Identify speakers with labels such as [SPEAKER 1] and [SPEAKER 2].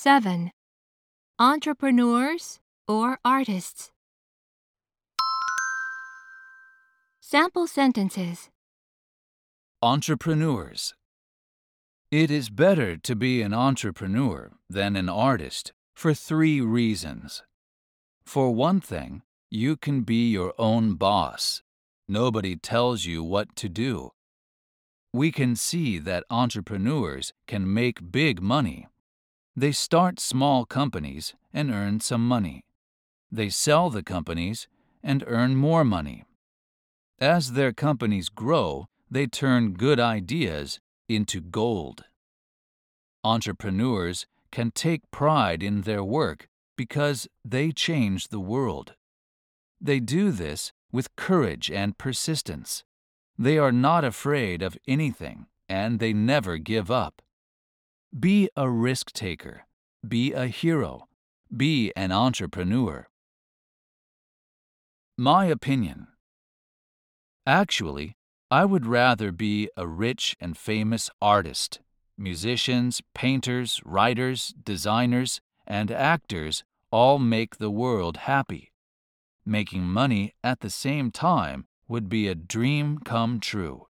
[SPEAKER 1] 7. Entrepreneurs or artists. Sample sentences.
[SPEAKER 2] Entrepreneurs. It is better to be an entrepreneur than an artist for 3 reasons. For one thing, you can be your own boss. Nobody tells you what to do. We can see that entrepreneurs can make big money. They start small companies and earn some money. They sell the companies and earn more money. As their companies grow, they turn good ideas into gold. Entrepreneurs can take pride in their work because they change the world. They do this with courage and persistence. They are not afraid of anything, and they never give up. Be a risk taker. Be a hero. Be an entrepreneur. My opinion. Actually, I would rather be a rich and famous artist. Musicians, painters, writers, designers, and actors all make the world happy. Making money at the same time would be a dream come true.